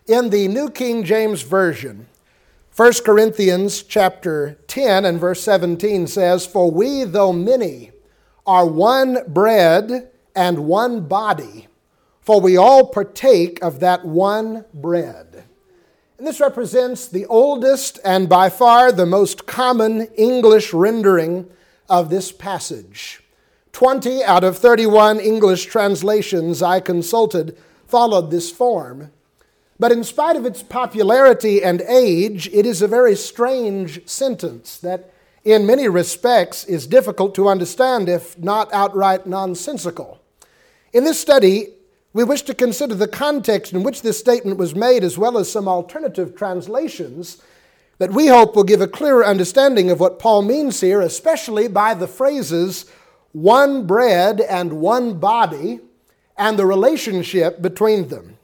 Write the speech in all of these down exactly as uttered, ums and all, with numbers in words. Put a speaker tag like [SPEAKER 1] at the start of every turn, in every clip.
[SPEAKER 1] In the New King James Version, First Corinthians chapter ten and verse seventeen says, "For we, though many, are one bread and one body, for we all partake of that one bread." And this represents the oldest and by far the most common English rendering of this passage. twenty out of thirty-one English translations I consulted followed this form. But in spite of its popularity and age, it is a very strange sentence that in many respects is difficult to understand, if not outright nonsensical. In this study, we wish to consider the context in which this statement was made, as well as some alternative translations that we hope will give a clearer understanding of what Paul means here, especially by the phrases one bread and one body and the relationship between them.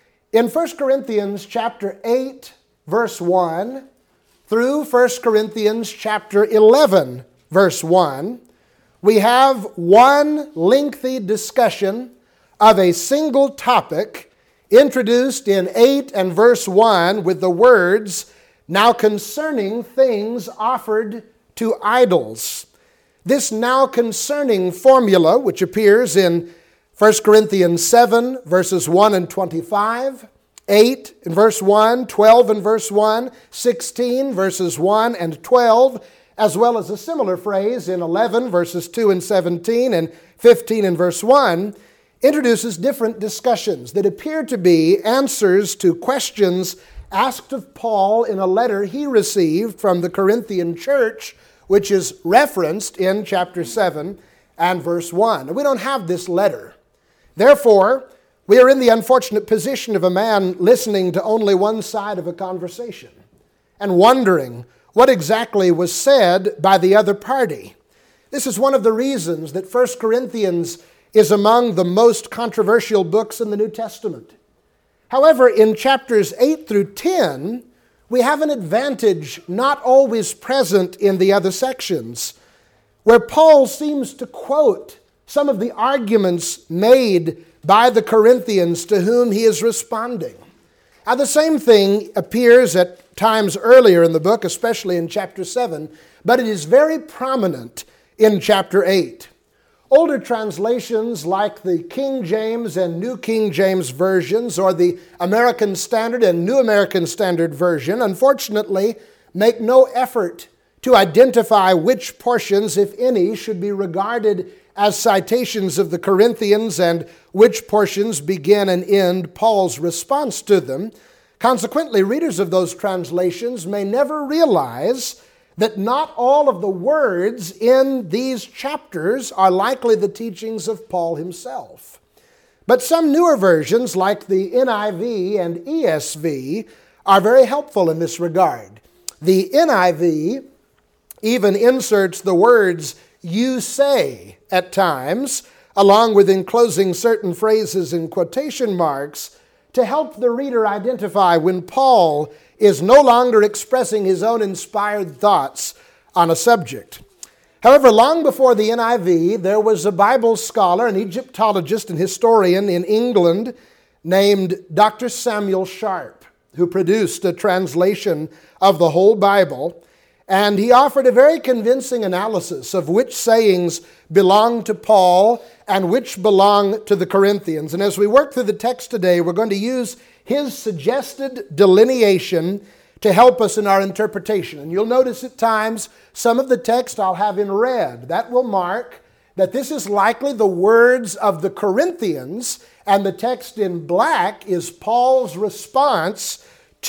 [SPEAKER 1] In First Corinthians chapter eight, verse one, through First Corinthians chapter eleven, verse one, we have one lengthy discussion of a single topic introduced in eight and verse one with the words, "Now concerning things offered to idols." This "now concerning" formula, which appears in First Corinthians seven, verses one and twenty-five, eight in verse one, twelve in verse one, sixteen verses one and twelve, as well as a similar phrase in eleven verses two and seventeen and fifteen in verse one, introduces different discussions that appear to be answers to questions asked of Paul in a letter he received from the Corinthian church, which is referenced in chapter seven and verse one. We don't have this letter. Therefore, we are in the unfortunate position of a man listening to only one side of a conversation and wondering what exactly was said by the other party. This is one of the reasons that First Corinthians is among the most controversial books in the New Testament. However, in chapters eight through ten, we have an advantage not always present in the other sections, where Paul seems to quote some of the arguments made by the Corinthians to whom he is responding. Now, the same thing appears at times earlier in the book, especially in chapter seven, but it is very prominent in chapter eight. Older translations like the King James and New King James versions, or the American Standard and New American Standard Version, unfortunately make no effort to identify which portions, if any, should be regarded as citations of the Corinthians and which portions begin and end Paul's response to them. Consequently, readers of those translations may never realize that not all of the words in these chapters are likely the teachings of Paul himself. But some newer versions, like the N I V and E S V, are very helpful in this regard. The N I V even inserts the words "you say" at times, along with enclosing certain phrases in quotation marks, to help the reader identify when Paul is no longer expressing his own inspired thoughts on a subject. However, long before the N I V, there was a Bible scholar, an Egyptologist and historian in England named Doctor Samuel Sharp, who produced a translation of the whole Bible. And he offered a very convincing analysis of which sayings belong to Paul and which belong to the Corinthians. And as we work through the text today, we're going to use his suggested delineation to help us in our interpretation. And you'll notice at times some of the text I'll have in red. That will mark that this is likely the words of the Corinthians, and the text in black is Paul's response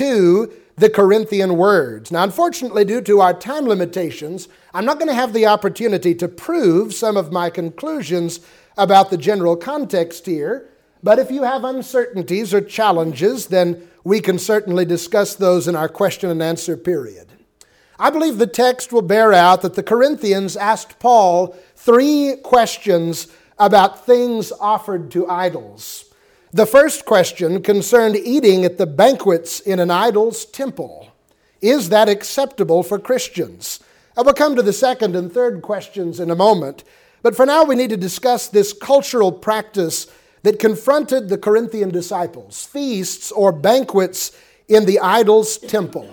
[SPEAKER 1] to the Corinthian words. Now, unfortunately, due to our time limitations, I'm not going to have the opportunity to prove some of my conclusions about the general context here, but if you have uncertainties or challenges, then we can certainly discuss those in our question and answer period. I believe the text will bear out that the Corinthians asked Paul three questions about things offered to idols. The first question concerned eating at the banquets in an idol's temple. Is that acceptable for Christians? I will come to the second and third questions in a moment, but for now we need to discuss this cultural practice that confronted the Corinthian disciples, feasts or banquets in the idol's temple.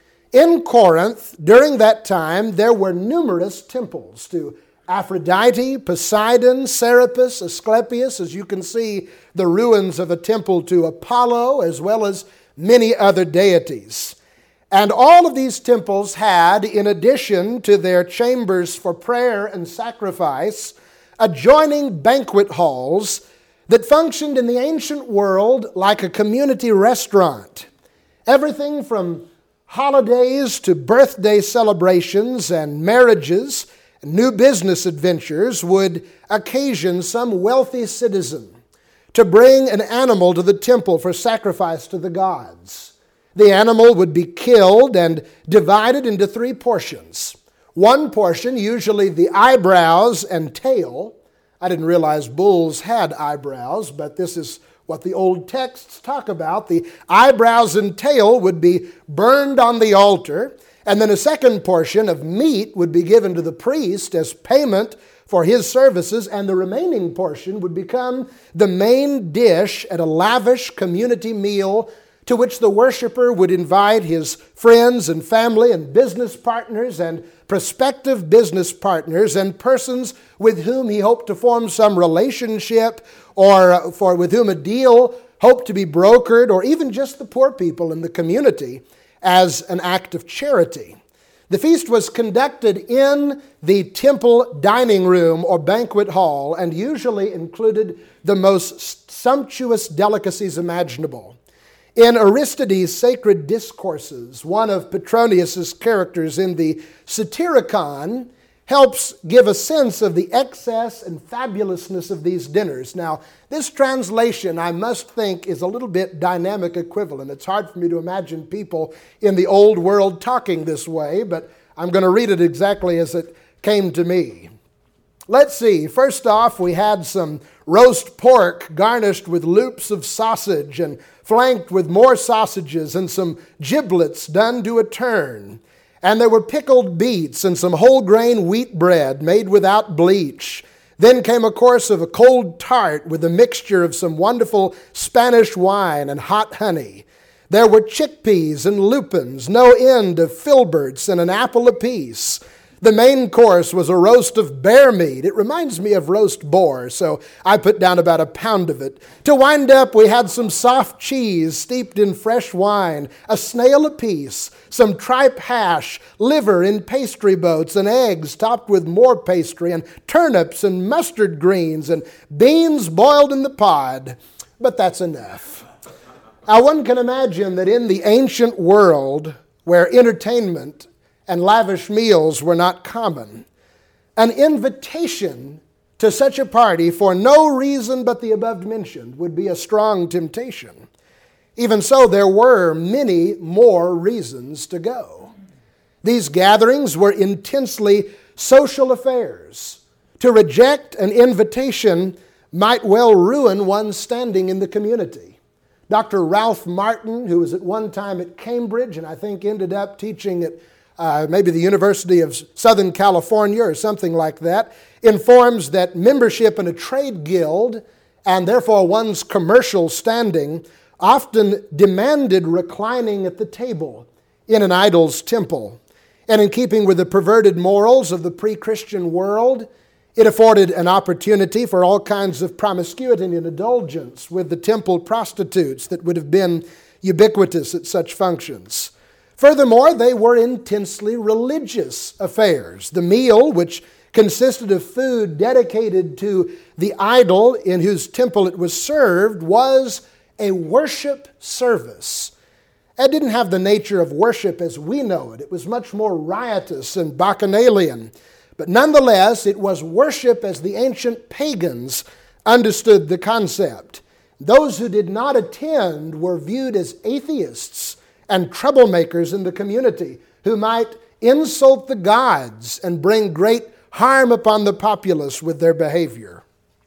[SPEAKER 1] In Corinth, during that time, there were numerous temples to Aphrodite, Poseidon, Serapis, Asclepius, as you can see the ruins of a temple to Apollo, as well as many other deities. And all of these temples had, in addition to their chambers for prayer and sacrifice, adjoining banquet halls that functioned in the ancient world like a community restaurant. Everything from holidays to birthday celebrations and marriages, new business adventures would occasion some wealthy citizen to bring an animal to the temple for sacrifice to the gods. The animal would be killed and divided into three portions. One portion, usually the eyebrows and tail. I didn't realize bulls had eyebrows, but this is what the old texts talk about. The eyebrows and tail would be burned on the altar, and then a second portion of meat would be given to the priest as payment for his services, and the remaining portion would become the main dish at a lavish community meal to which the worshiper would invite his friends and family and business partners and prospective business partners and persons with whom he hoped to form some relationship or for with whom a deal hoped to be brokered, or even just the poor people in the community as an act of charity. The feast was conducted in the temple dining room or banquet hall and usually included the most sumptuous delicacies imaginable. In Aristides' Sacred Discourses, one of Petronius' characters in the Satyricon helps give a sense of the excess and fabulousness of these dinners. Now, this translation, I must think, is a little bit dynamic equivalent. It's hard for me to imagine people in the old world talking this way, but I'm going to read it exactly as it came to me. Let's see. First off, we had some roast pork garnished with loops of sausage and flanked with more sausages and some giblets done to a turn. And there were pickled beets and some whole grain wheat bread made without bleach. Then came a course of a cold tart with a mixture of some wonderful Spanish wine and hot honey. There were chickpeas and lupins, no end of filberts, and an apple apiece. The main course was a roast of bear meat. It reminds me of roast boar, so I put down about a pound of it. To wind up, we had some soft cheese steeped in fresh wine, a snail apiece, some tripe hash, liver in pastry boats, and eggs topped with more pastry, and turnips and mustard greens, and beans boiled in the pod. But that's enough. Now, one can imagine that in the ancient world, where entertainment and lavish meals were not common, an invitation to such a party for no reason but the above mentioned would be a strong temptation. Even so, there were many more reasons to go. These gatherings were intensely social affairs. To reject an invitation might well ruin one's standing in the community. Doctor Ralph Martin, who was at one time at Cambridge and I think ended up teaching at Uh, maybe the University of Southern California or something like that, informs that membership in a trade guild, and therefore one's commercial standing, often demanded reclining at the table in an idol's temple. And in keeping with the perverted morals of the pre-Christian world, it afforded an opportunity for all kinds of promiscuity and indulgence with the temple prostitutes that would have been ubiquitous at such functions. Furthermore, they were intensely religious affairs. The meal, which consisted of food dedicated to the idol in whose temple it was served, was a worship service. It didn't have the nature of worship as we know it. It was much more riotous and bacchanalian. But nonetheless, it was worship as the ancient pagans understood the concept. Those who did not attend were viewed as atheists and troublemakers in the community who might insult the gods and bring great harm upon the populace with their behavior.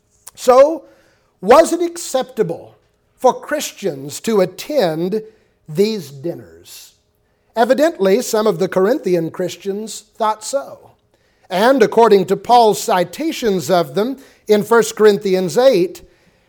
[SPEAKER 1] So, was it acceptable for Christians to attend these dinners? Evidently, some of the Corinthian Christians thought so. And according to Paul's citations of them in First Corinthians eight,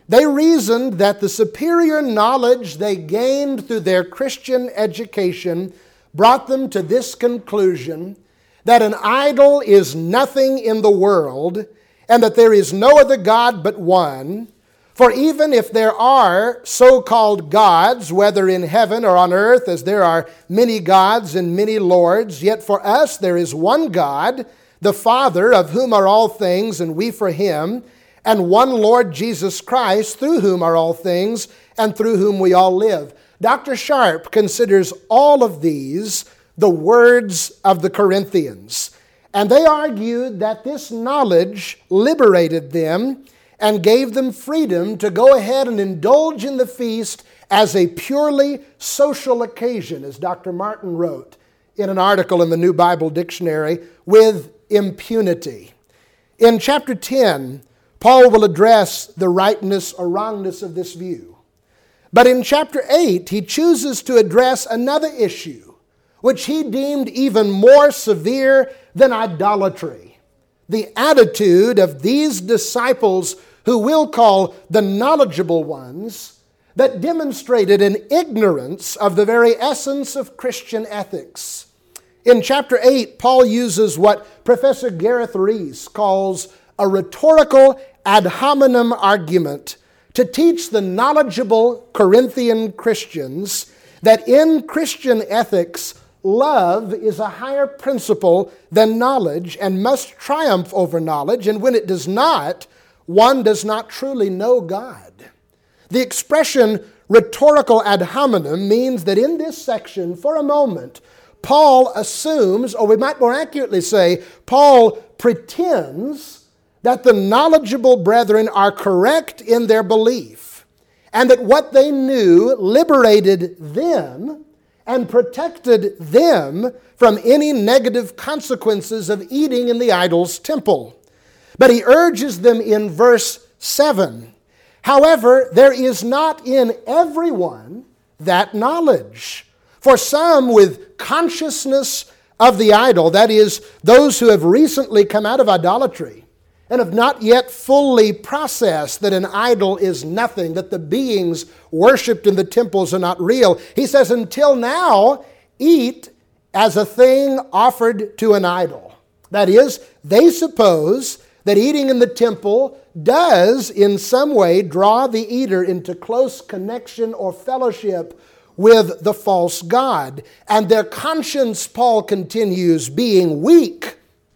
[SPEAKER 1] They reasoned that the superior knowledge they gained through their Christian education brought them to this conclusion, that an idol is nothing in the world, and that there is no other God but one. For even if there are so-called gods, whether in heaven or on earth, as there are many gods and many lords, yet for us there is one God, the Father, of whom are all things, and we for him, and one Lord Jesus Christ, through whom are all things, and through whom we all live. Doctor Sharp considers all of these the words of the Corinthians. And they argued that this knowledge liberated them and gave them freedom to go ahead and indulge in the feast as a purely social occasion, as Doctor Martin wrote in an article in the New Bible Dictionary, with impunity. In chapter ten, Paul will address the rightness or wrongness of this view. But in chapter eight, he chooses to address another issue, which he deemed even more severe than idolatry. The attitude of these disciples, who we'll call the knowledgeable ones, that demonstrated an ignorance of the very essence of Christian ethics. In chapter eight, Paul uses what Professor Gareth Rees calls a rhetorical ad hominem argument to teach the knowledgeable Corinthian Christians that in Christian ethics, love is a higher principle than knowledge and must triumph over knowledge, and when it does not, one does not truly know God. The expression rhetorical ad hominem means that in this section, for a moment, Paul assumes, or we might more accurately say, Paul pretends that the knowledgeable brethren are correct in their belief, and that what they knew liberated them and protected them from any negative consequences of eating in the idol's temple. But he urges them in verse seven, however, there is not in everyone that knowledge. For some with consciousness of the idol, that is, those who have recently come out of idolatry, and have not yet fully processed that an idol is nothing, that the beings worshipped in the temples are not real. He says, until now, eat as a thing offered to an idol. That is, they suppose that eating in the temple does in some way draw the eater into close connection or fellowship with the false god. And their conscience, Paul continues, being weak,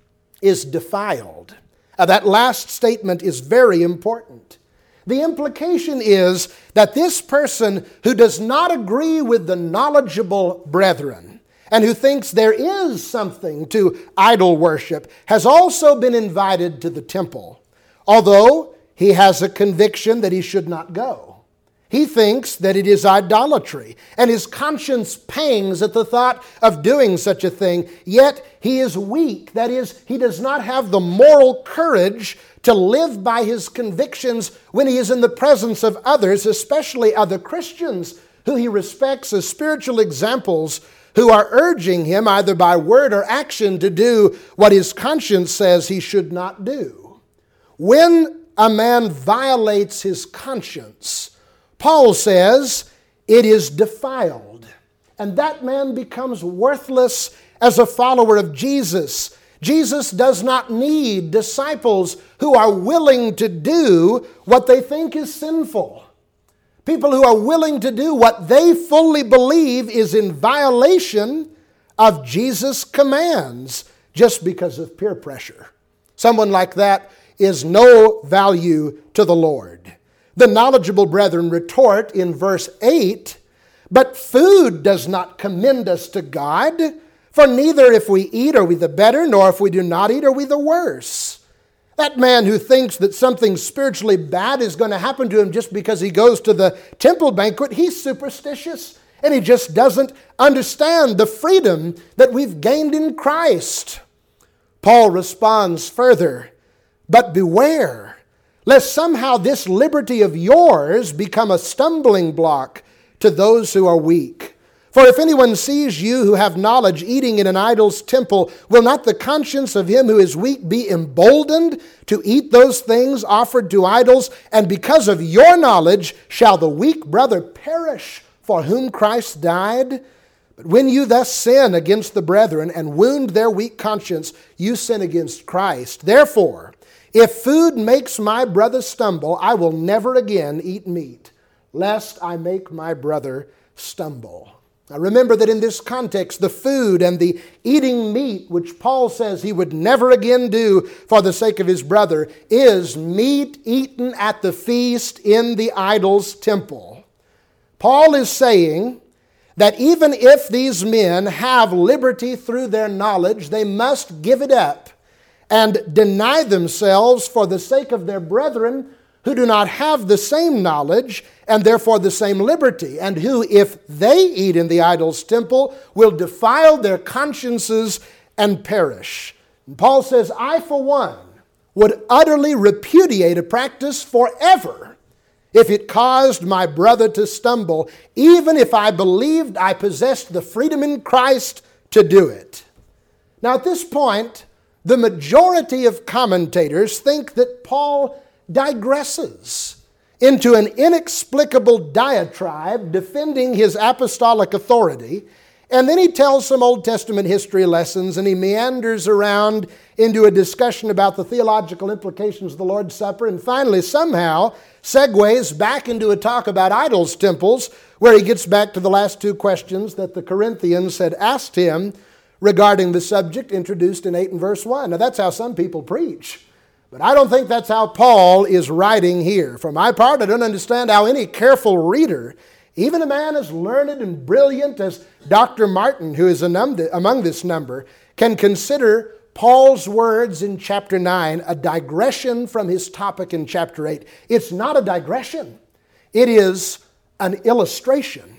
[SPEAKER 1] is defiled. Now, that last statement is very important. The implication is that this person who does not agree with the knowledgeable brethren and who thinks there is something to idol worship has also been invited to the temple, although he has a conviction that he should not go. He thinks that it is idolatry, and his conscience pangs at the thought of doing such a thing, yet he is weak. That is, he does not have the moral courage to live by his convictions when he is in the presence of others, especially other Christians who he respects as spiritual examples, who are urging him either by word or action to do what his conscience says he should not do. When a man violates his conscience, Paul says it is defiled, and that man becomes worthless as a follower of Jesus. Jesus does not need disciples who are willing to do what they think is sinful. People who are willing to do what they fully believe is in violation of Jesus' commands just because of peer pressure. Someone like that is no value to the Lord. The knowledgeable brethren retort in verse eight, but food does not commend us to God, for neither if we eat are we the better, nor if we do not eat are we the worse. That man who thinks that something spiritually bad is going to happen to him just because he goes to the temple banquet, he's superstitious, and he just doesn't understand the freedom that we've gained in Christ. Paul responds further, but beware, lest somehow this liberty of yours become a stumbling block to those who are weak. For if anyone sees you who have knowledge eating in an idol's temple, will not the conscience of him who is weak be emboldened to eat those things offered to idols? And because of your knowledge shall the weak brother perish for whom Christ died? But when you thus sin against the brethren and wound their weak conscience, you sin against Christ. Therefore, if food makes my brother stumble, I will never again eat meat, lest I make my brother stumble. Now remember that in this context, the food and the eating meat, which Paul says he would never again do for the sake of his brother, is meat eaten at the feast in the idol's temple. Paul is saying that even if these men have liberty through their knowledge, they must give it up and deny themselves for the sake of their brethren who do not have the same knowledge and therefore the same liberty, and who, if they eat in the idol's temple, will defile their consciences and perish. And Paul says, I for one would utterly repudiate a practice forever if it caused my brother to stumble, even if I believed I possessed the freedom in Christ to do it. Now at this point, the majority of commentators think that Paul digresses into an inexplicable diatribe defending his apostolic authority, and then he tells some Old Testament history lessons and he meanders around into a discussion about the theological implications of the Lord's Supper, and finally somehow segues back into a talk about idols' temples, where he gets back to the last two questions that the Corinthians had asked him regarding the subject introduced in eight and verse one. Now that's how some people preach. But I don't think that's how Paul is writing here. For my part, I don't understand how any careful reader, even a man as learned and brilliant as Doctor Martin, who is among this number, can consider Paul's words in chapter nine a digression from his topic in chapter eight. It's not a digression. It is an illustration.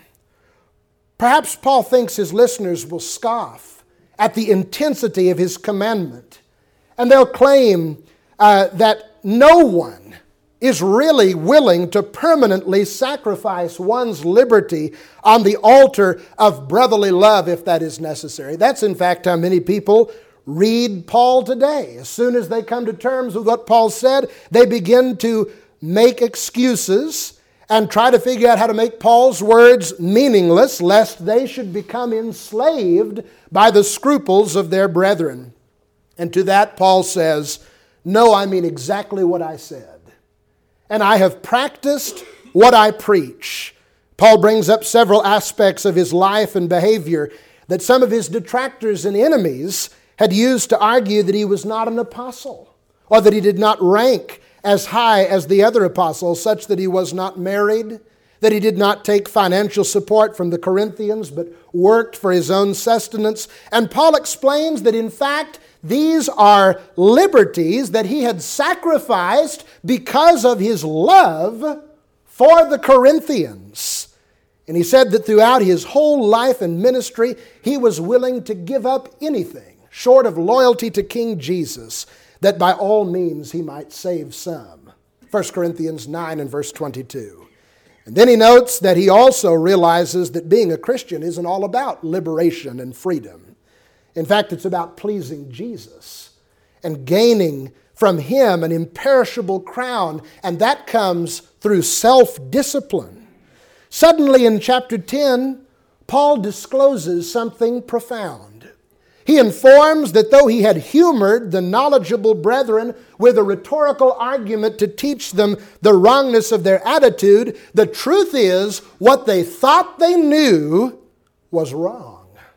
[SPEAKER 1] Perhaps Paul thinks his listeners will scoff at the intensity of his commandment, and they'll claim Uh, that no one is really willing to permanently sacrifice one's liberty on the altar of brotherly love if that is necessary. That's in fact how many people read Paul today. As soon as they come to terms with what Paul said, they begin to make excuses and try to figure out how to make Paul's words meaningless, lest they should become enslaved by the scruples of their brethren. And to that Paul says, no, I mean exactly what I said. And I have practiced what I preach. Paul brings up several aspects of his life and behavior that some of his detractors and enemies had used to argue that he was not an apostle, or that he did not rank as high as the other apostles, such that he was not married, that he did not take financial support from the Corinthians, but worked for his own sustenance. And Paul explains that in fact, these are liberties that he had sacrificed because of his love for the Corinthians. And he said that throughout his whole life and ministry, he was willing to give up anything short of loyalty to King Jesus, that by all means he might save some. First Corinthians nine and verse twenty-two. And then he notes that he also realizes that being a Christian isn't all about liberation and freedom. In fact, it's about pleasing Jesus and gaining from him an imperishable crown, and that comes through self-discipline. Suddenly in chapter ten, Paul discloses something profound. He informs that though he had humored the knowledgeable brethren with a rhetorical argument to teach them the wrongness of their attitude, the truth is what they thought they knew was wrong.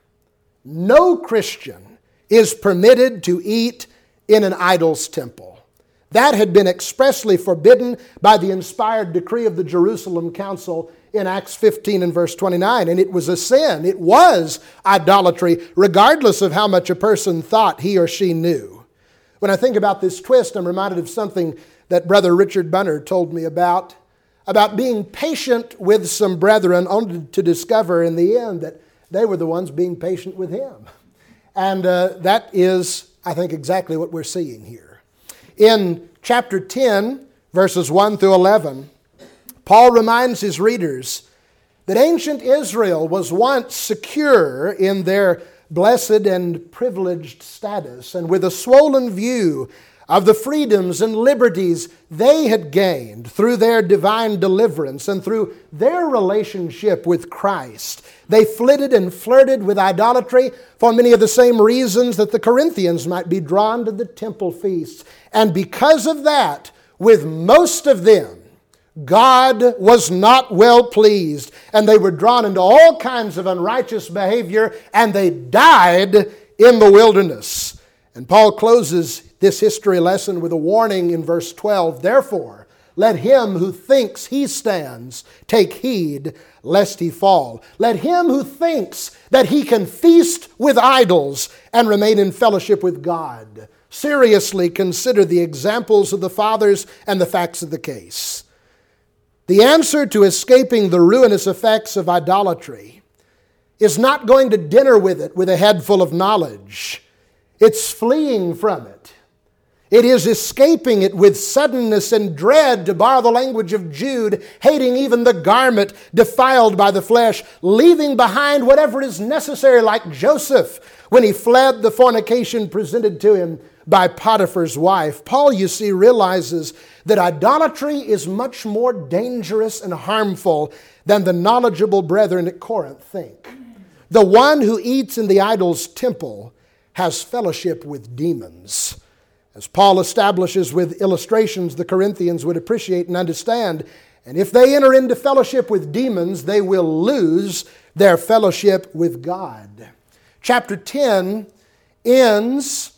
[SPEAKER 1] No Christian is permitted to eat in an idol's temple. That had been expressly forbidden by the inspired decree of the Jerusalem Council in Acts fifteen and verse twenty-nine. And it was a sin. It was idolatry, regardless of how much a person thought he or she knew. When I think about this twist, I'm reminded of something that Brother Richard Bunner told me about, about being patient with some brethren, only to discover in the end that they were the ones being patient with him. And uh, that is, I think, exactly what we're seeing here. In chapter ten, verses one through eleven, Paul reminds his readers that ancient Israel was once secure in their blessed and privileged status, and with a swollen view of the freedoms and liberties they had gained through their divine deliverance and through their relationship with Christ, they flitted and flirted with idolatry for many of the same reasons that the Corinthians might be drawn to the temple feasts. And because of that, with most of them, God was not well pleased, and they were drawn into all kinds of unrighteous behavior, and they died in the wilderness. And Paul closes this history lesson with a warning in verse twelve. Therefore, let him who thinks he stands take heed lest he fall. Let him who thinks that he can feast with idols and remain in fellowship with God seriously consider the examples of the fathers and the facts of the case. The answer to escaping the ruinous effects of idolatry is not going to dinner with it with a head full of knowledge. It's fleeing from it. It is escaping it with suddenness and dread, to borrow the language of Jude, hating even the garment defiled by the flesh, leaving behind whatever is necessary, like Joseph when he fled the fornication presented to him by Potiphar's wife. Paul, you see, realizes that idolatry is much more dangerous and harmful than the knowledgeable brethren at Corinth think. The one who eats in the idol's temple has fellowship with demons. As Paul establishes with illustrations the Corinthians would appreciate and understand, and if they enter into fellowship with demons, they will lose their fellowship with God. Chapter ten ends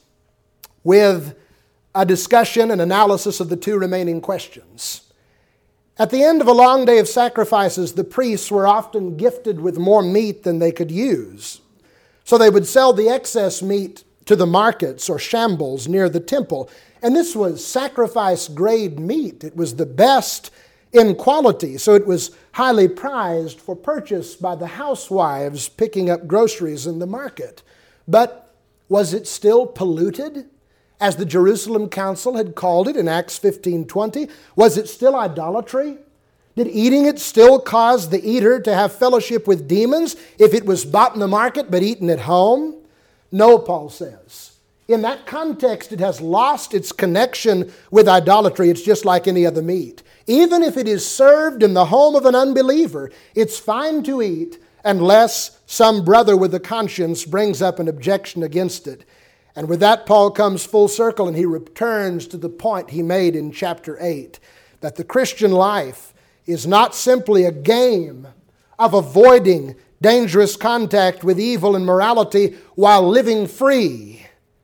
[SPEAKER 1] with a discussion and analysis of the two remaining questions. At the end of a long day of sacrifices, the priests were often gifted with more meat than they could use. So they would sell the excess meat to the markets or shambles near the temple. And this was sacrifice-grade meat. It was the best in quality, so it was highly prized for purchase by the housewives picking up groceries in the market. But was it still polluted, as the Jerusalem Council had called it in Acts fifteen twenty? Was it still idolatry? Did eating it still cause the eater to have fellowship with demons if it was bought in the market but eaten at home? No, Paul says. In that context, it has lost its connection with idolatry. It's just like any other meat. Even if it is served in the home of an unbeliever, it's fine to eat unless some brother with a conscience brings up an objection against it. And with that, Paul comes full circle and he returns to the point he made in chapter eight, that the Christian life is not simply a game of avoiding dangerous contact with evil and morality while living free,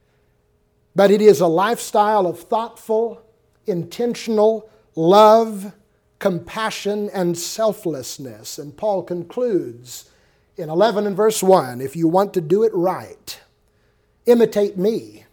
[SPEAKER 1] but it is a lifestyle of thoughtful, intentional love, compassion, and selflessness. And Paul concludes in eleven and verse one, if you want to do it right, imitate me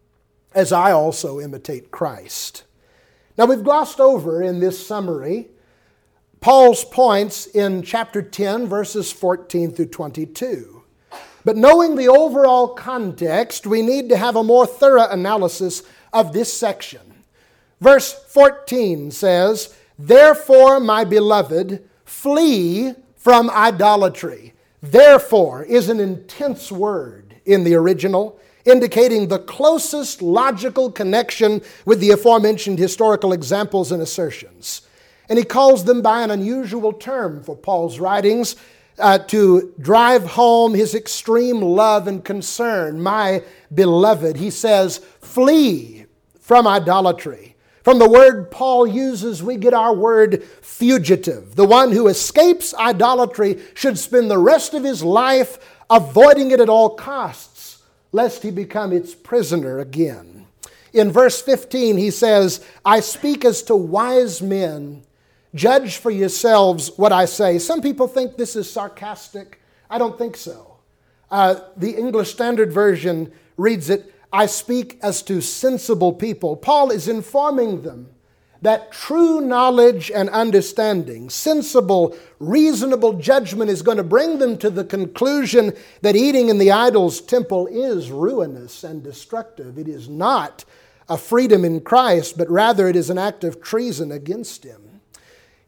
[SPEAKER 1] as I also imitate Christ. Now, we've glossed over in this summary Paul's points in chapter ten, verses fourteen through twenty-two. But knowing the overall context, we need to have a more thorough analysis of this section. Verse fourteen says, "Therefore, my beloved, flee from idolatry." Therefore is an intense word in the original, indicating the closest logical connection with the aforementioned historical examples and assertions. And he calls them by an unusual term for Paul's writings uh, to drive home his extreme love and concern. My beloved, he says, flee from idolatry. From the word Paul uses, we get our word fugitive. The one who escapes idolatry should spend the rest of his life avoiding it at all costs, lest he become its prisoner again. In verse fifteen, he says, "I speak as to wise men. Judge for yourselves what I say." Some people think this is sarcastic. I don't think so. Uh, the English Standard Version reads it, "I speak as to sensible people." Paul is informing them that true knowledge and understanding, sensible, reasonable judgment is going to bring them to the conclusion that eating in the idol's temple is ruinous and destructive. It is not a freedom in Christ, but rather it is an act of treason against Him.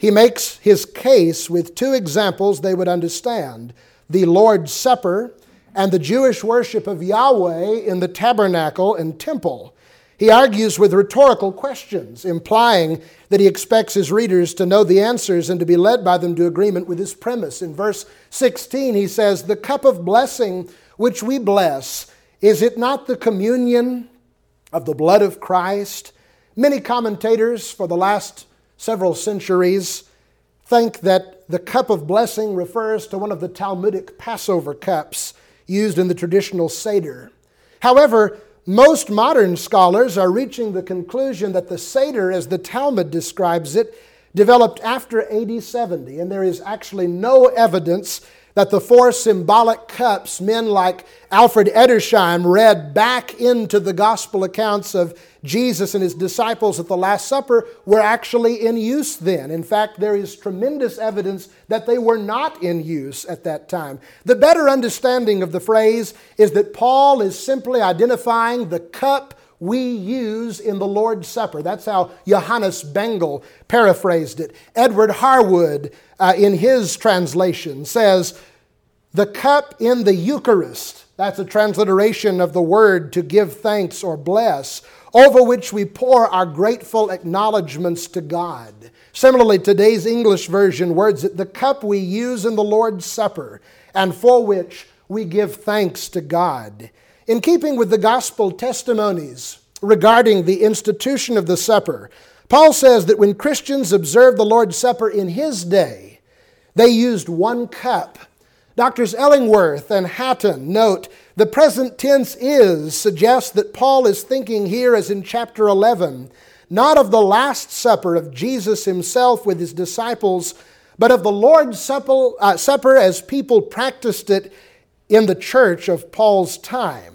[SPEAKER 1] he makes his case with two examples they would understand: the Lord's Supper and the Jewish worship of Yahweh in the tabernacle and temple. He argues with rhetorical questions, implying that he expects his readers to know the answers and to be led by them to agreement with his premise. In verse sixteen, he says, "The cup of blessing which we bless, is it not the communion of the blood of Christ?" Many commentators for the last several centuries think that the cup of blessing refers to one of the Talmudic Passover cups used in the traditional Seder. However, most modern scholars are reaching the conclusion that the Seder, as the Talmud describes it, developed after A D seventy, and there is actually no evidence that the four symbolic cups men like Alfred Edersheim read back into the gospel accounts of Jesus and his disciples at the Last Supper were actually in use then. In fact, there is tremendous evidence that they were not in use at that time. The better understanding of the phrase is that Paul is simply identifying the cup we use in the Lord's Supper. That's how Johannes Bengel paraphrased it. Edward Harwood, uh, in his translation, says, "The cup in the Eucharist," that's a transliteration of the word to give thanks or bless, "over which we pour our grateful acknowledgments to God." Similarly, today's English version words it, "The cup we use in the Lord's Supper, and for which we give thanks to God." In keeping with the gospel testimonies regarding the institution of the supper, Paul says that when Christians observed the Lord's Supper in his day, they used one cup. Doctors Ellingworth and Hatton note, "The present tense is suggests that Paul is thinking here, as in chapter eleven, not of the Last Supper of Jesus himself with his disciples, but of the Lord's Supper, uh, supper as people practiced it in the church of Paul's time."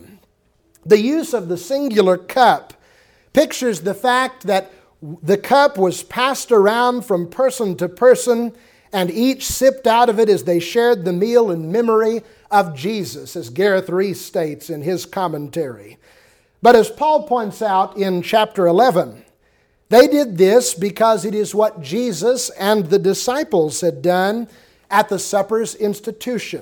[SPEAKER 1] The use of the singular cup pictures the fact that the cup was passed around from person to person, and each sipped out of it as they shared the meal in memory of Jesus, as Gareth Reese states in his commentary. But as Paul points out in chapter eleven, they did this because it is what Jesus and the disciples had done at the supper's institution.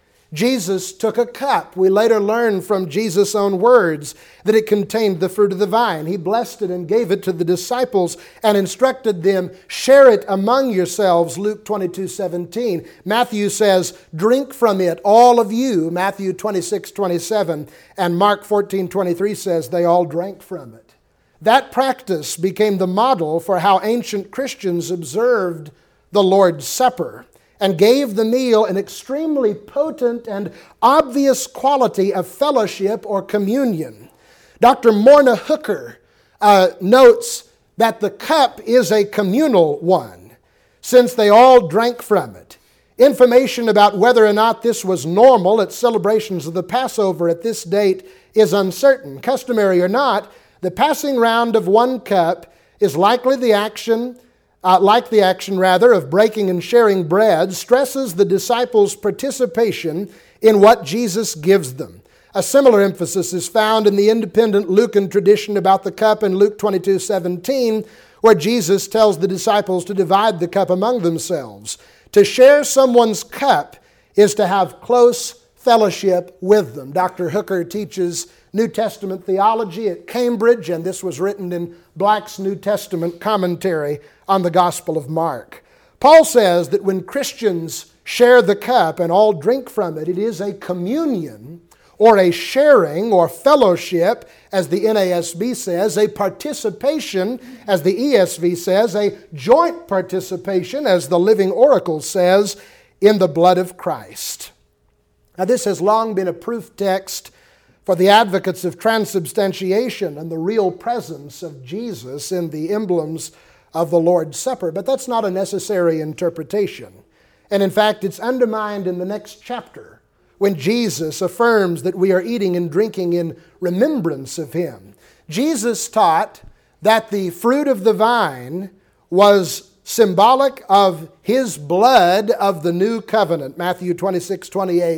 [SPEAKER 1] Jesus took a cup. We later learn from Jesus' own words that it contained the fruit of the vine. He blessed it and gave it to the disciples and instructed them, "Share it among yourselves," Luke twenty-two seventeen. Matthew says, "Drink from it, all of you," Matthew twenty-six twenty-seven. And Mark fourteen twenty-three says they all drank from it. That practice became the model for how ancient Christians observed the Lord's Supper, and gave the meal an extremely potent and obvious quality of fellowship or communion. Doctor Morna Hooker uh, notes that the cup is a communal one, since they all drank from it. Information about whether or not this was normal at celebrations of the Passover at this date is uncertain. Customary or not, the passing round of one cup is likely the action Uh, like the action, rather, of breaking and sharing bread, stresses the disciples' participation in what Jesus gives them. A similar emphasis is found in the independent Lucan tradition about the cup in Luke twenty-two seventeen, where Jesus tells the disciples to divide the cup among themselves. To share someone's cup is to have close fellowship with them. Doctor Hooker teaches New Testament theology at Cambridge, and this was written in Black's New Testament commentary on the Gospel of Mark. Paul says that when Christians share the cup and all drink from it, it is a communion or a sharing or fellowship, as the N A S B says, a participation, as the E S V says, a joint participation, as the Living Oracle says, in the blood of Christ. Now, this has long been a proof text for the advocates of transubstantiation and the real presence of Jesus in the emblems of the Lord's Supper, but that's not a necessary interpretation. And in fact, it's undermined in the next chapter when Jesus affirms that we are eating and drinking in remembrance of Him. Jesus taught that the fruit of the vine was symbolic of His blood of the new covenant, Matthew twenty-six twenty-eight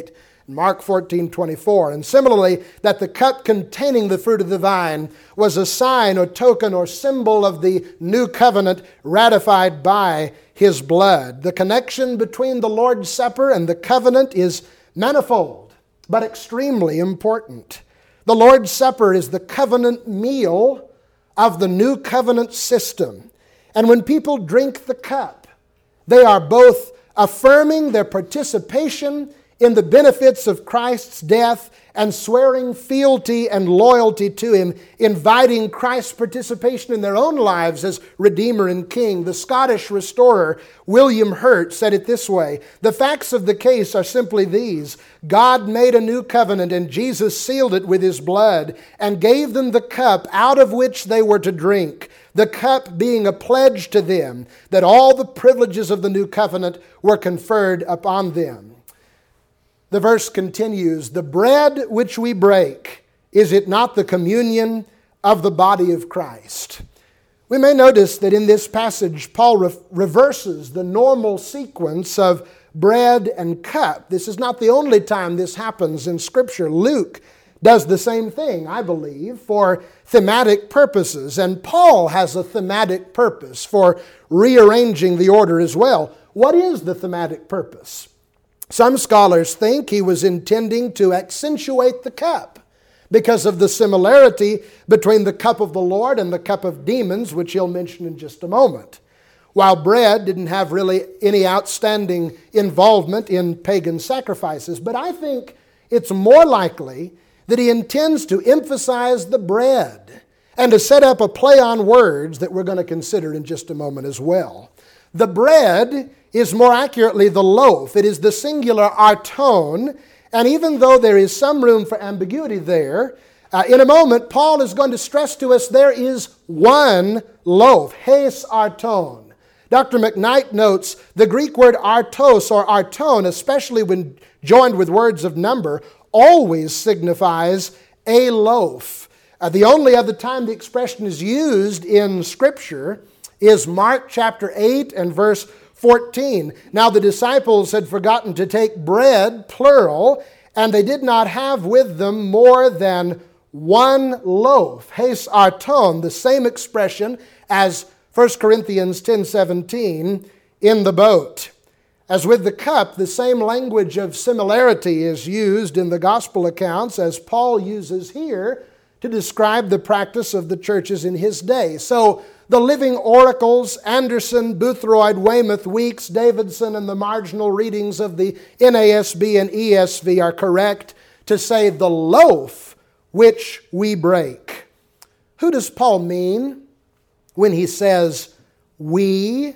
[SPEAKER 1] Mark fourteen twenty-four. And similarly, that the cup containing the fruit of the vine was a sign or token or symbol of the new covenant ratified by his blood. The connection between the Lord's Supper and the covenant is manifold, but extremely important. The Lord's Supper is the covenant meal of the new covenant system. And when people drink the cup, they are both affirming their participation in the benefits of Christ's death and swearing fealty and loyalty to Him, inviting Christ's participation in their own lives as Redeemer and King. The Scottish restorer William Hurt said it this way: "The facts of the case are simply these. God made a new covenant, and Jesus sealed it with His blood and gave them the cup out of which they were to drink, the cup being a pledge to them that all the privileges of the new covenant were conferred upon them." The verse continues, "The bread which we break, is it not the communion of the body of Christ?" We may notice that in this passage, Paul re- reverses the normal sequence of bread and cup. This is not the only time this happens in Scripture. Luke does the same thing, I believe, for thematic purposes. And Paul has a thematic purpose for rearranging the order as well. What is the thematic purpose? Some scholars think he was intending to accentuate the cup because of the similarity between the cup of the Lord and the cup of demons, which he'll mention in just a moment. While bread didn't have really any outstanding involvement in pagan sacrifices. But I think it's more likely that he intends to emphasize the bread and to set up a play on words that we're going to consider in just a moment as well. The bread is more accurately the loaf. It is the singular arton, and even though there is some room for ambiguity there, uh, in a moment Paul is going to stress to us there is one loaf, hes arton. Doctor McKnight notes the Greek word artos or arton, especially when joined with words of number, always signifies a loaf. Uh, the only other time the expression is used in Scripture is Mark chapter eight and verse fourteen. "Now the disciples had forgotten to take bread, plural, and they did not have with them more than one loaf." Hes arton, the same expression as First Corinthians ten seventeen, in the boat. As with the cup, the same language of similarity is used in the gospel accounts as Paul uses here to describe the practice of the churches in his day. So the Living Oracles, Anderson, Boothroyd, Weymouth, Weeks, Davidson, and the marginal readings of the N A S B and E S V are correct to say the loaf which we break. Who does Paul mean when he says we,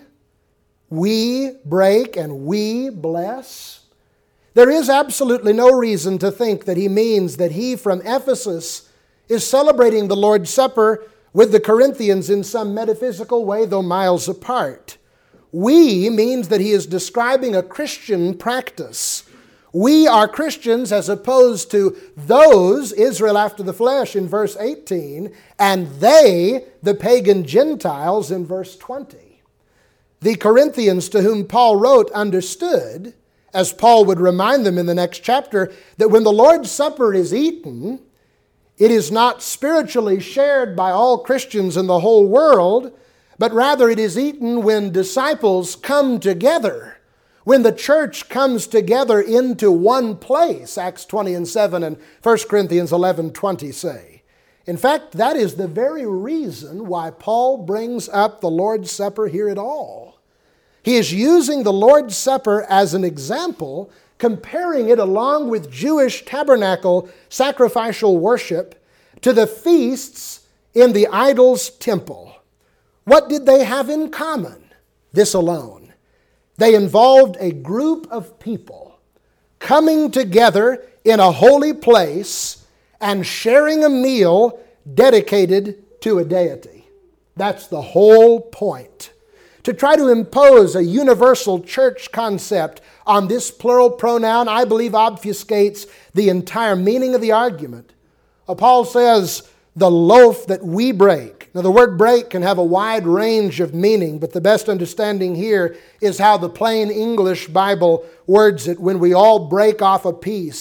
[SPEAKER 1] we break and we bless? There is absolutely no reason to think that he means that he from Ephesus is celebrating the Lord's Supper with the Corinthians in some metaphysical way, though miles apart. We means that he is describing a Christian practice. We are Christians as opposed to those, Israel after the flesh in verse eighteen, and they, the pagan Gentiles in verse twenty. The Corinthians to whom Paul wrote understood, as Paul would remind them in the next chapter, that when the Lord's Supper is eaten, it is not spiritually shared by all Christians in the whole world, but rather it is eaten when disciples come together, when the church comes together into one place, Acts twenty and seven and First Corinthians eleven twenty say. In fact, that is the very reason why Paul brings up the Lord's Supper here at all. He is using the Lord's Supper as an example, comparing it along with Jewish tabernacle sacrificial worship to the feasts in the idol's temple. What did they have in common? This alone. They involved a group of people coming together in a holy place and sharing a meal dedicated to a deity. That's the whole point. To try to impose a universal church concept on this plural pronoun, I believe, obfuscates the entire meaning of the argument. Uh, Paul says, the loaf that we break. Now, the word break can have a wide range of meaning, but the best understanding here is how the plain English Bible words it. When we all break off a piece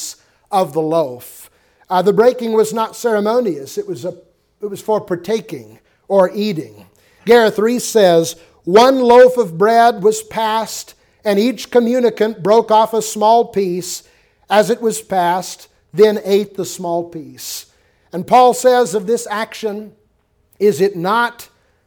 [SPEAKER 1] of the loaf. Uh, the breaking was not ceremonious. It was, a, it was for partaking or eating. Gareth Reese says, one loaf of bread was passed, and each communicant broke off a small piece as it was passed, then ate the small piece. And Paul says of this action, is it not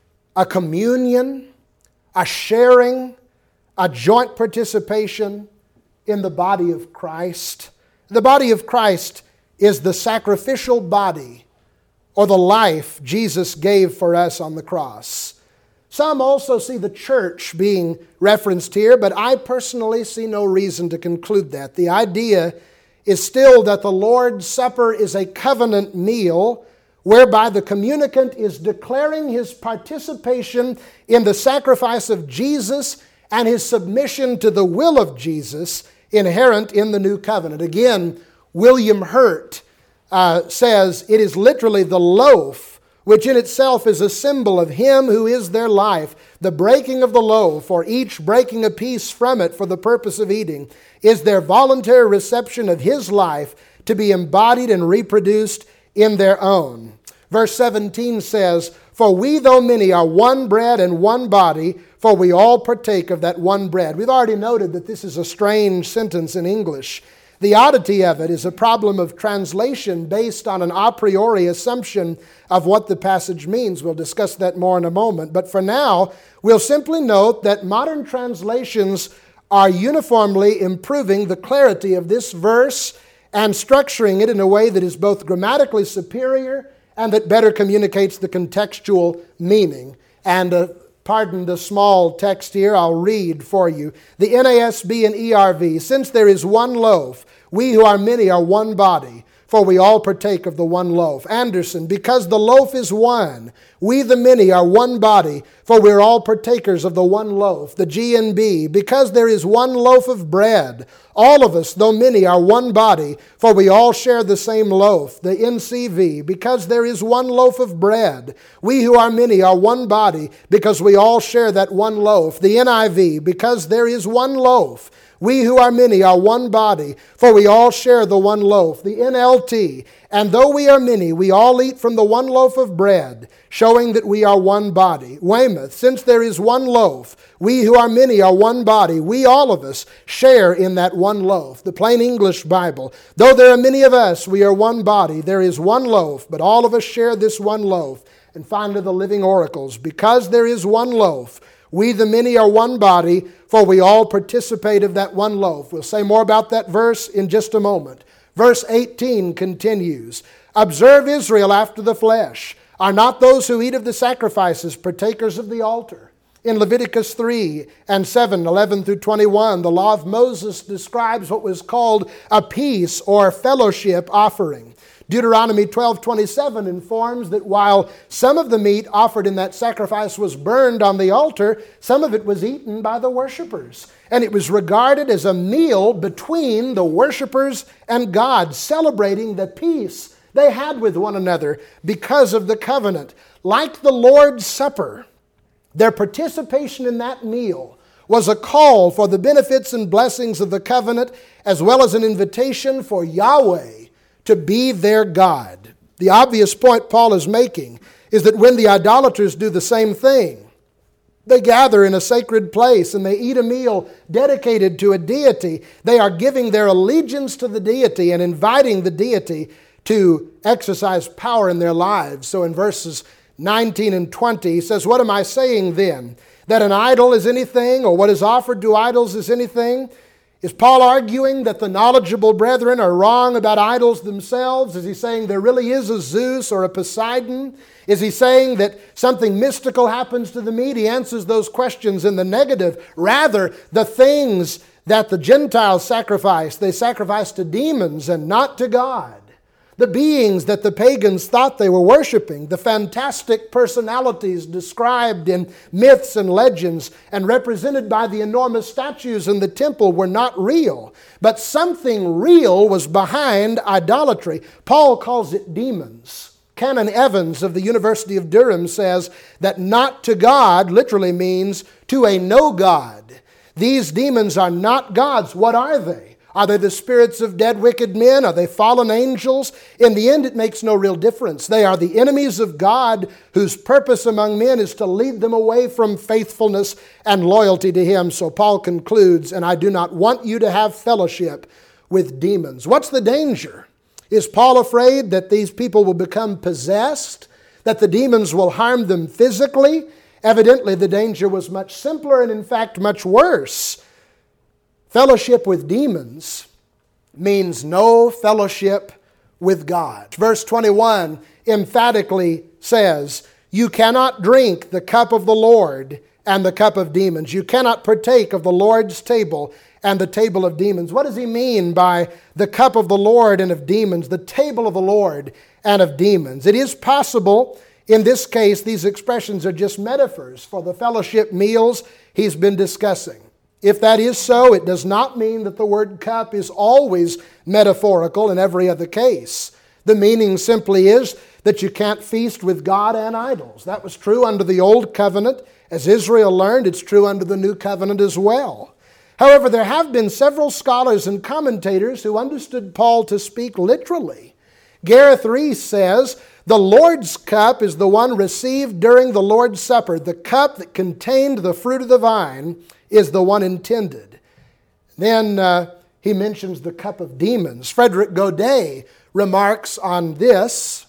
[SPEAKER 1] a communion, a sharing, a joint participation in the body of Christ? The body of Christ is the sacrificial body or the life Jesus gave for us on the cross. Some also see the church being referenced here, but I personally see no reason to conclude that. The idea is still that the Lord's Supper is a covenant meal whereby the communicant is declaring his participation in the sacrifice of Jesus and his submission to the will of Jesus inherent in the new covenant. Again, William Hurt uh, says it is literally the loaf, which in itself is a symbol of Him who is their life. The breaking of the loaf, or each breaking a piece from it for the purpose of eating, is their voluntary reception of His life to be embodied and reproduced in their own. Verse seventeen says, for we, though many, are one bread and one body, for we all partake of that one bread. We've already noted that this is a strange sentence in English. The oddity of it is a problem of translation based on an a priori assumption of what the passage means. We'll discuss that more in a moment. But for now, we'll simply note that modern translations are uniformly improving the clarity of this verse and structuring it in a way that is both grammatically superior and that better communicates the contextual meaning. And uh, pardon the small text here, I'll read for you. The N A S B and E R V, since there is one loaf, we who are many are one body, for we all partake of the one loaf. Anderson, because the loaf is one, we the many are one body, for we are all partakers of the one loaf. The G N B, because there is one loaf of bread, all of us, though many, are one body, for we all share the same loaf. The N C V, because there is one loaf of bread, we who are many are one body, because we all share that one loaf. The N I V, because there is one loaf, we who are many are one body, for we all share the one loaf. The N L T, and though we are many, we all eat from the one loaf of bread, showing that we are one body. Weymouth, since there is one loaf, we who are many are one body, we all of us share in that one loaf. The Plain English Bible, though there are many of us, we are one body, there is one loaf, but all of us share this one loaf. And finally, the Living Oracles, because there is one loaf, we the many are one body, for we all participate of that one loaf. We'll say more about that verse in just a moment. Verse eighteen continues, observe Israel after the flesh. Are not those who eat of the sacrifices partakers of the altar? In Leviticus three and seven, eleven through twenty-one, the law of Moses describes what was called a peace or fellowship offering. Deuteronomy twelve twenty-seven informs that while some of the meat offered in that sacrifice was burned on the altar, some of it was eaten by the worshipers. And it was regarded as a meal between the worshipers and God, celebrating the peace they had with one another because of the covenant. Like the Lord's Supper, their participation in that meal was a call for the benefits and blessings of the covenant, as well as an invitation for Yahweh to be their God. The obvious point Paul is making is that when the idolaters do the same thing, they gather in a sacred place and they eat a meal dedicated to a deity, they are giving their allegiance to the deity and inviting the deity to exercise power in their lives. So in verses nineteen and twenty, he says, what am I saying then? That an idol is anything, or what is offered to idols is anything? Is Paul arguing that the knowledgeable brethren are wrong about idols themselves? Is he saying there really is a Zeus or a Poseidon? Is he saying that something mystical happens to the meat? He answers those questions in the negative. Rather, the things that the Gentiles sacrifice, they sacrifice to demons and not to God. The beings that the pagans thought they were worshiping, the fantastic personalities described in myths and legends and represented by the enormous statues in the temple were not real. But something real was behind idolatry. Paul calls it demons. Canon Evans of the University of Durham says that not to God literally means to a no God. These demons are not gods. What are they? Are they the spirits of dead wicked men? Are they fallen angels? In the end, it makes no real difference. They are the enemies of God whose purpose among men is to lead them away from faithfulness and loyalty to Him. So Paul concludes, and I do not want you to have fellowship with demons. What's the danger? Is Paul afraid that these people will become possessed? That the demons will harm them physically? Evidently, the danger was much simpler and in fact much worse. Fellowship with demons means no fellowship with God. Verse twenty-one emphatically says, you cannot drink the cup of the Lord and the cup of demons. You cannot partake of the Lord's table and the table of demons. What does he mean by the cup of the Lord and of demons, the table of the Lord and of demons? It is possible, in this case, these expressions are just metaphors for the fellowship meals he's been discussing. If that is so, it does not mean that the word cup is always metaphorical in every other case. The meaning simply is that you can't feast with God and idols. That was true under the Old Covenant. As Israel learned, it's true under the New Covenant as well. However, there have been several scholars and commentators who understood Paul to speak literally. Gareth Reese says, the Lord's cup is the one received during the Lord's Supper. The cup that contained the fruit of the vine is the one intended. Then uh, he mentions the cup of demons. Frederick Godet remarks on this,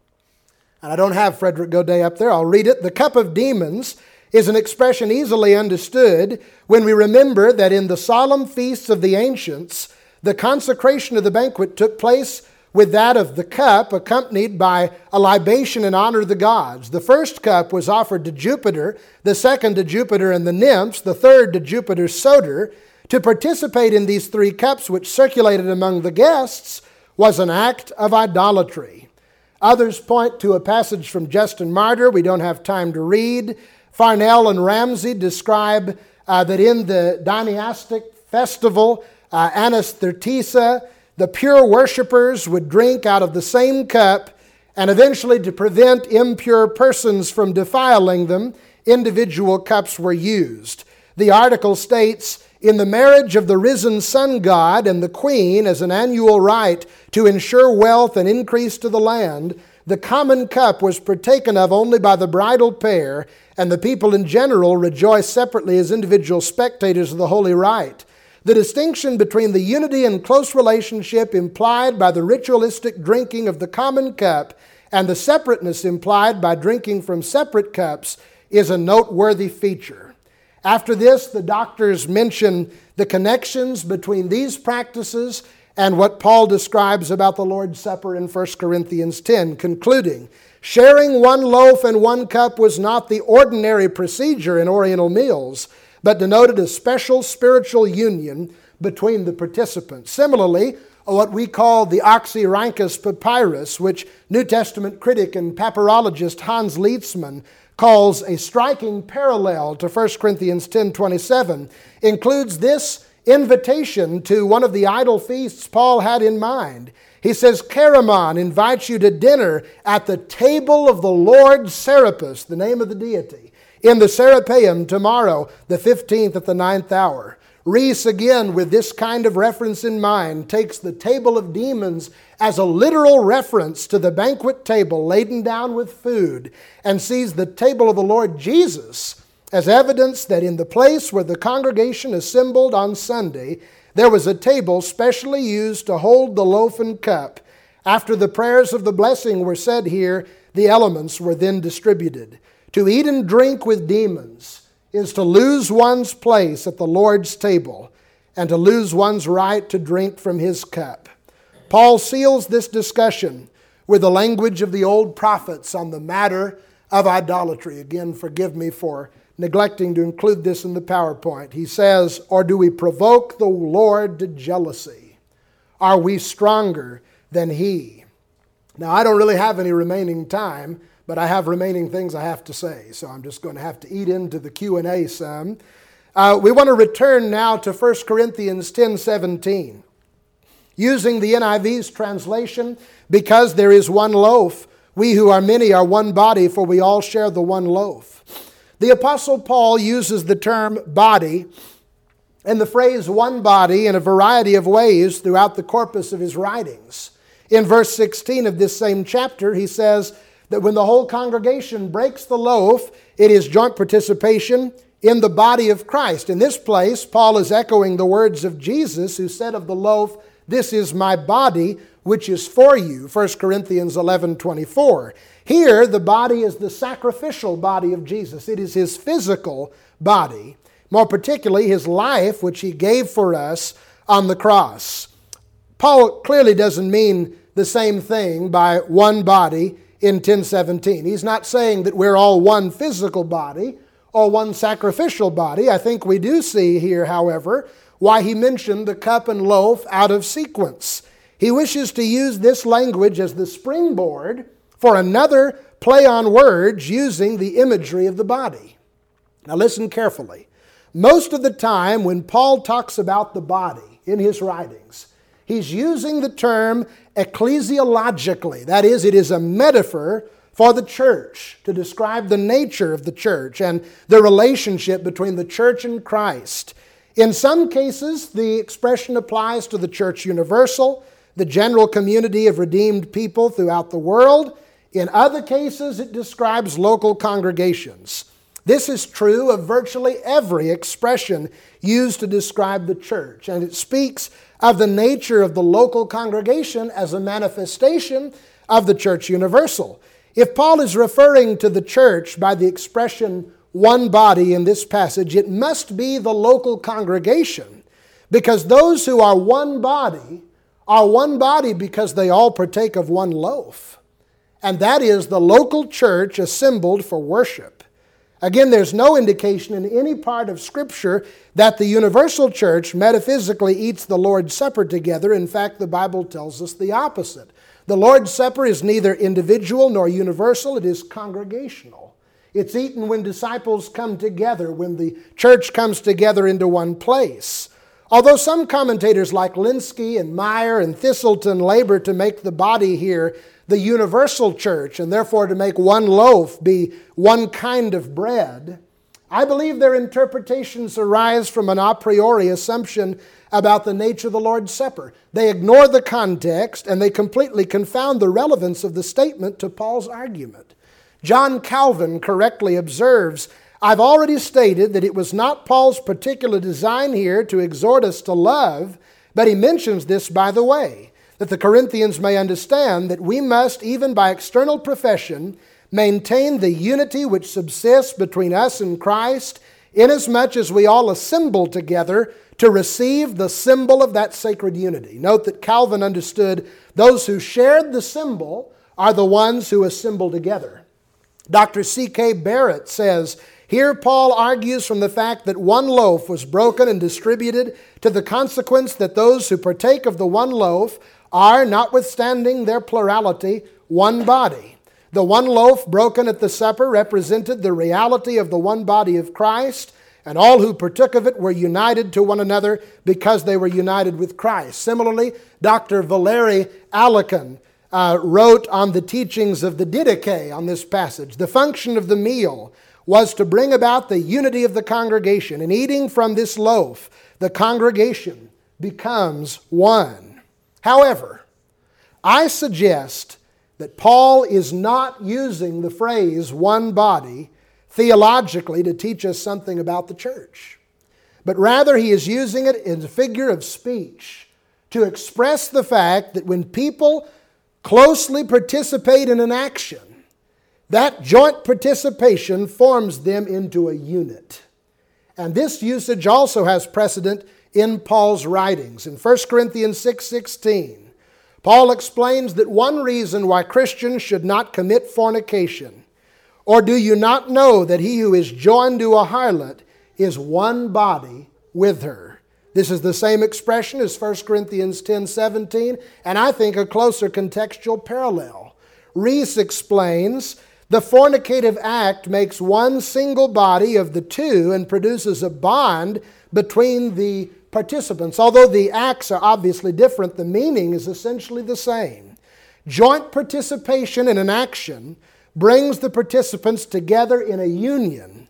[SPEAKER 1] and I don't have Frederick Godet up there, I'll read it. The cup of demons is an expression easily understood when we remember that in the solemn feasts of the ancients, the consecration of the banquet took place with that of the cup, accompanied by a libation in honor of the gods. The first cup was offered to Jupiter, the second to Jupiter and the nymphs, the third to Jupiter's Soter. To participate in these three cups which circulated among the guests was an act of idolatry. Others point to a passage from Justin Martyr we don't have time to read. Farnell and Ramsey describe uh, that in the Dionysiac festival, uh, Anasthertisa, the pure worshippers would drink out of the same cup, and eventually to prevent impure persons from defiling them, individual cups were used. The article states, in the marriage of the risen sun god and the queen as an annual rite to ensure wealth and increase to the land, the common cup was partaken of only by the bridal pair, and the people in general rejoiced separately as individual spectators of the holy rite. The distinction between the unity and close relationship implied by the ritualistic drinking of the common cup and the separateness implied by drinking from separate cups is a noteworthy feature. After this, the doctors mention the connections between these practices and what Paul describes about the Lord's Supper in First Corinthians ten, concluding, sharing one loaf and one cup was not the ordinary procedure in Oriental meals, but denoted a special spiritual union between the participants. Similarly, what we call the Oxyrhynchus Papyrus, which New Testament critic and papyrologist Hans Lietzmann calls a striking parallel to First Corinthians ten twenty-seven, includes this invitation to one of the idol feasts Paul had in mind. He says, Chaeremon invites you to dinner at the table of the Lord Serapis, the name of the deity, in the Serapeum tomorrow, the fifteenth at the ninth hour. Reese, again, with this kind of reference in mind, takes the table of demons as a literal reference to the banquet table laden down with food, and sees the table of the Lord Jesus as evidence that in the place where the congregation assembled on Sunday, there was a table specially used to hold the loaf and cup. After the prayers of the blessing were said here, the elements were then distributed. To eat and drink with demons is to lose one's place at the Lord's table and to lose one's right to drink from His cup. Paul seals this discussion with the language of the old prophets on the matter of idolatry. Again, forgive me for neglecting to include this in the PowerPoint. He says, or do we provoke the Lord to jealousy? Are we stronger than He? Now, I don't really have any remaining time, but I have remaining things I have to say, so I'm just going to have to eat into the Q and A some. Uh, we want to return now to First Corinthians ten seventeen. Using the N I V's translation, because there is one loaf, we who are many are one body, for we all share the one loaf. The Apostle Paul uses the term body and the phrase one body in a variety of ways throughout the corpus of his writings. In verse sixteen of this same chapter, he says that when the whole congregation breaks the loaf, it is joint participation in the body of Christ. In this place, Paul is echoing the words of Jesus, who said of the loaf, "This is my body, which is for you," First Corinthians eleven twenty-four. Here, the body is the sacrificial body of Jesus. It is his physical body, more particularly his life, which he gave for us on the cross. Paul clearly doesn't mean the same thing by one body in ten seventeen. He's not saying that we're all one physical body or one sacrificial body. I think we do see here, however, why he mentioned the cup and loaf out of sequence. He wishes to use this language as the springboard for another play on words using the imagery of the body. Now listen carefully. Most of the time when Paul talks about the body in his writings, he's using the term ecclesiologically. That is, it is a metaphor for the church to describe the nature of the church and the relationship between the church and Christ. In some cases, the expression applies to the church universal, the general community of redeemed people throughout the world. In other cases, it describes local congregations. This is true of virtually every expression used to describe the church, and it speaks of the nature of the local congregation as a manifestation of the church universal. If Paul is referring to the church by the expression one body in this passage, it must be the local congregation, because those who are one body are one body because they all partake of one loaf. And that is the local church assembled for worship. Again, there's no indication in any part of Scripture that the universal church metaphysically eats the Lord's Supper together. In fact, the Bible tells us the opposite. The Lord's Supper is neither individual nor universal, it is congregational. It's eaten when disciples come together, when the church comes together into one place. Although some commentators like Linsky and Meyer and Thistleton labor to make the body here the universal church, and therefore to make one loaf be one kind of bread, I believe their interpretations arise from an a priori assumption about the nature of the Lord's Supper. They ignore the context and they completely confound the relevance of the statement to Paul's argument. John Calvin correctly observes, "I've already stated that it was not Paul's particular design here to exhort us to love, but he mentions this by the way, that the Corinthians may understand that we must, even by external profession, maintain the unity which subsists between us and Christ, inasmuch as we all assemble together to receive the symbol of that sacred unity." Note that Calvin understood those who shared the symbol are the ones who assemble together. Doctor C K Barrett says, "Here Paul argues from the fact that one loaf was broken and distributed to the consequence that those who partake of the one loaf are, notwithstanding their plurality, one body. The one loaf broken at the supper represented the reality of the one body of Christ, and all who partook of it were united to one another because they were united with Christ." Similarly, Doctor Valery Alekan uh, wrote on the teachings of the Didache on this passage. "The function of the meal was to bring about the unity of the congregation. In eating from this loaf, the congregation becomes one." However, I suggest that Paul is not using the phrase one body theologically to teach us something about the church, but rather he is using it in a figure of speech to express the fact that when people closely participate in an action, that joint participation forms them into a unit. And this usage also has precedent in Paul's writings. In First Corinthians six sixteen, Paul explains that one reason why Christians should not commit fornication, "Or do you not know that he who is joined to a harlot is one body with her?" This is the same expression as First Corinthians ten seventeen, and I think a closer contextual parallel. Reese explains, "The fornicative act makes one single body of the two and produces a bond between the participants. Although the acts are obviously different, the meaning is essentially the same. Joint participation in an action brings the participants together in a union,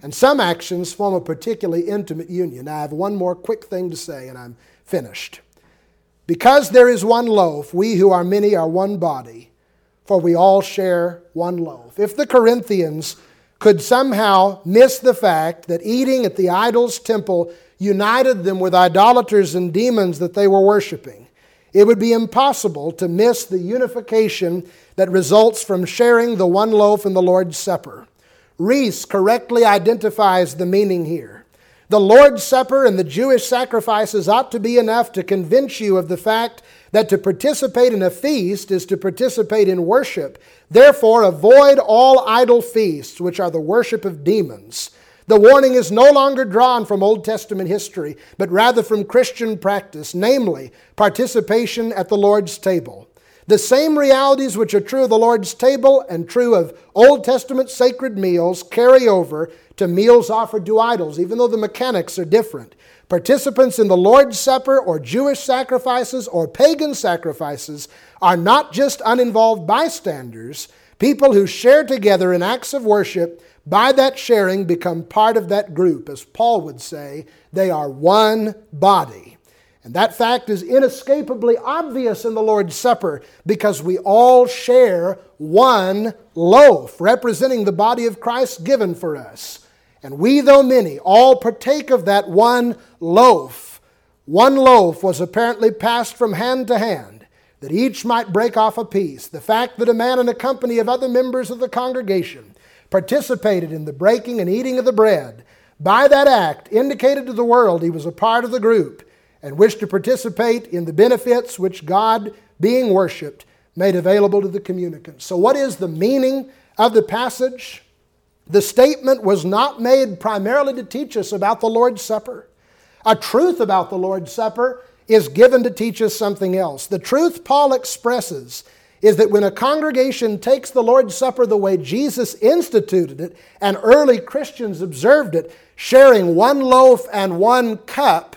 [SPEAKER 1] And some actions form a particularly intimate union. Now I have one more quick thing to say and I'm finished. Because there is one loaf, we who are many are one body, for we all share one loaf. If the Corinthians could somehow miss the fact that eating at the idol's temple united them with idolaters and demons that they were worshiping, it would be impossible to miss the unification that results from sharing the one loaf in the Lord's Supper. Rees correctly identifies the meaning here. The Lord's Supper and the Jewish sacrifices ought to be enough to convince you of the fact that to participate in a feast is to participate in worship. Therefore, avoid all idol feasts, which are the worship of demons. The warning is no longer drawn from Old Testament history, but rather from Christian practice, namely, participation at the Lord's table. The same realities which are true of the Lord's table and true of Old Testament sacred meals carry over to meals offered to idols, even though the mechanics are different. Participants in the Lord's Supper or Jewish sacrifices or pagan sacrifices are not just uninvolved bystanders. People who share together in acts of worship, by that sharing become part of that group. As Paul would say, they are one body. And that fact is inescapably obvious in the Lord's Supper because we all share one loaf representing the body of Christ given for us. And we, though many, all partake of that one loaf. One loaf was apparently passed from hand to hand, that each might break off a piece. The fact that a man in a company of other members of the congregation participated in the breaking and eating of the bread, by that act indicated to the world he was a part of the group and wished to participate in the benefits which God, being worshipped, made available to the communicants. So what is the meaning of the passage? The statement was not made primarily to teach us about the Lord's Supper. A truth about the Lord's Supper is given to teach us something else. The truth Paul expresses is that when a congregation takes the Lord's Supper the way Jesus instituted it, and early Christians observed it, sharing one loaf and one cup.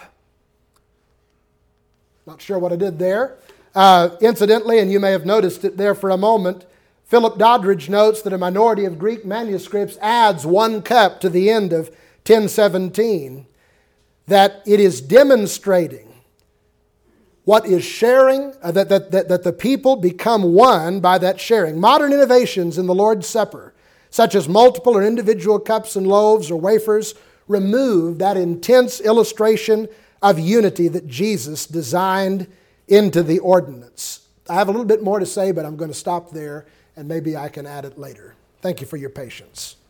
[SPEAKER 1] Not sure what I did there. Uh, incidentally, and you may have noticed it there for a moment, Philip Doddridge notes that a minority of Greek manuscripts adds one cup to the end of ten seventeen, that it is demonstrating what is sharing, uh, that, that, that, that the people become one by that sharing. Modern innovations in the Lord's Supper, such as multiple or individual cups and loaves or wafers, remove that intense illustration of unity that Jesus designed into the ordinance. I have a little bit more to say, but I'm going to stop there, and maybe I can add it later. Thank you for your patience.